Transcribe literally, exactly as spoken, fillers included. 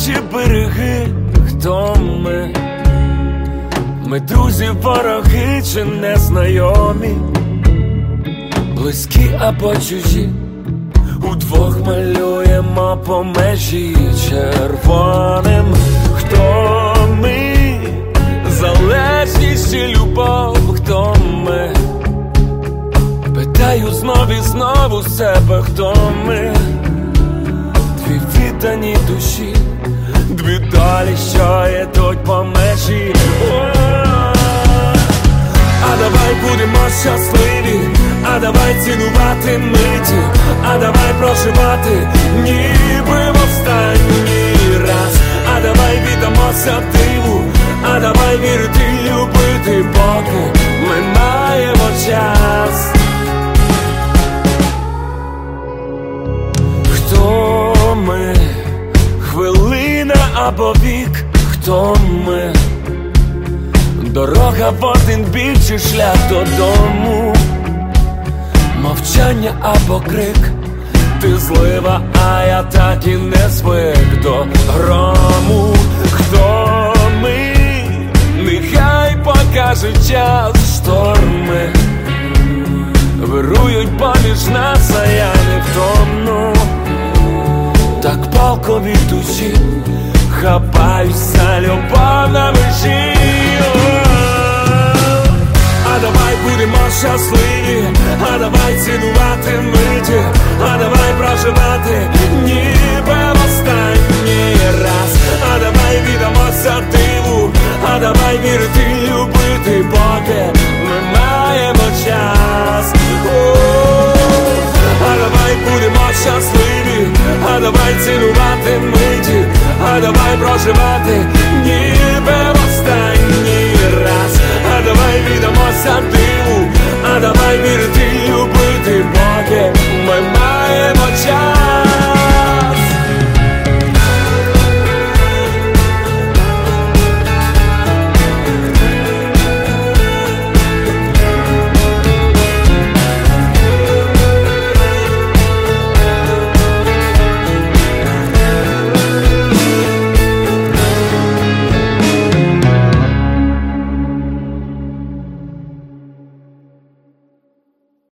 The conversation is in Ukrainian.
наші береги, хто ми? Ми друзі, вороги чи незнайомі, близькі або чужі, удвох малюємо по межі червоним. Хто ми? Залежність чи любов, хто ми? Питаю знов і знову себе, хто ми? Дві віддані душі, дві долі, що йдуть по межі. А давай будемо щасливі, а давай цінувати миті, а давай проживати, ніби в останній раз. А давай віддамося диву, а давай вірити, любити, поки ми маємо час. Хто ми? Хвилина або вік, хто ми? Дорога в один бік чи шлях додому? Мовчання або крик, ти злива, а я так і не звик до грому. Хто ми? Нехай покаже час, шторми вирують поміж нас, а я не втомну. Так палко від душі хапаюся, любов на межі. А давай будемо щасливі, а давай цінувати миті, а давай проживати, ніби в останній раз. А давай віддамося диву, а давай вірити, любити, поки ми маємо час. А давай будемо щасливі, а давай цінувати миті, а давай проживати,